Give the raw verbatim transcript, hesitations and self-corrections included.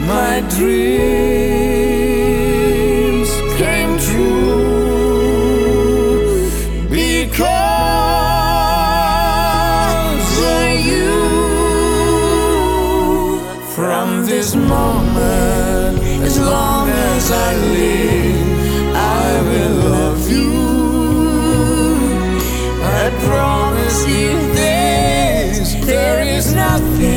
my dreams came true because of you. From this moment, as long as I live, I will love you. I promise you this, there is nothing